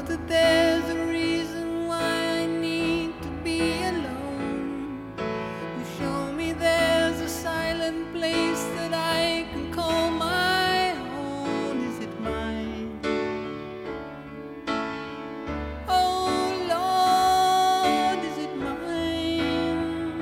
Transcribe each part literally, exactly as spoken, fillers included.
that there's a reason why I need to be alone. You show me there's a silent place that I can call my own. Is it mine? Oh Lord, is it mine?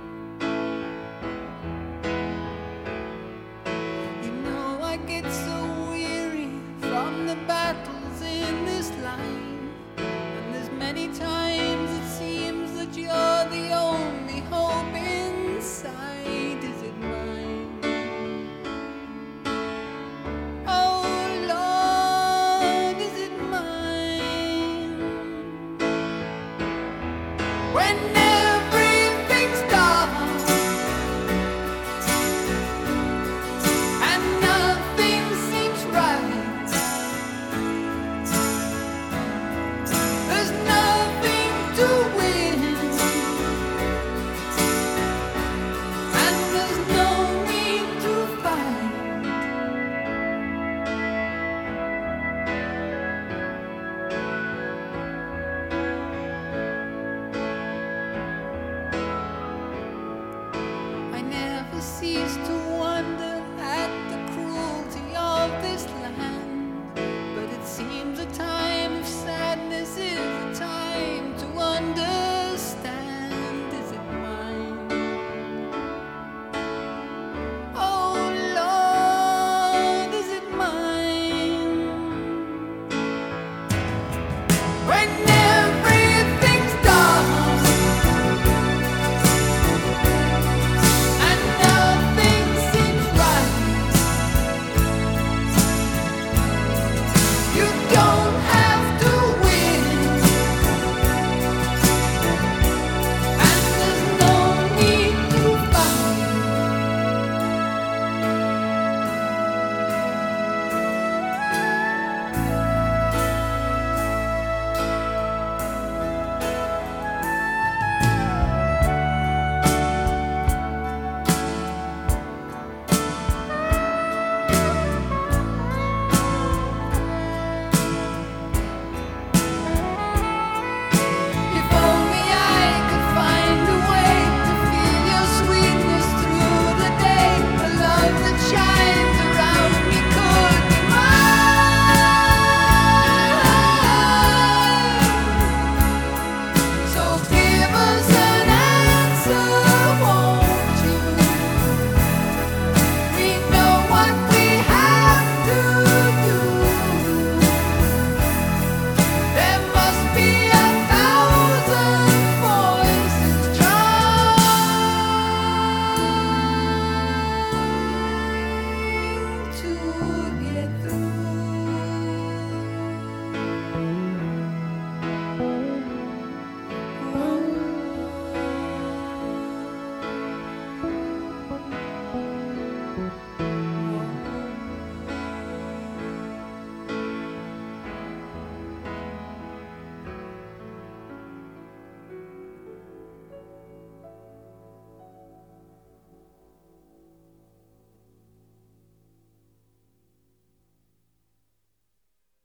You know I get so weary from the battles in this life, and there's many times it seems that you're the only hope in sight. Is it mine? Oh Lord, is it mine? When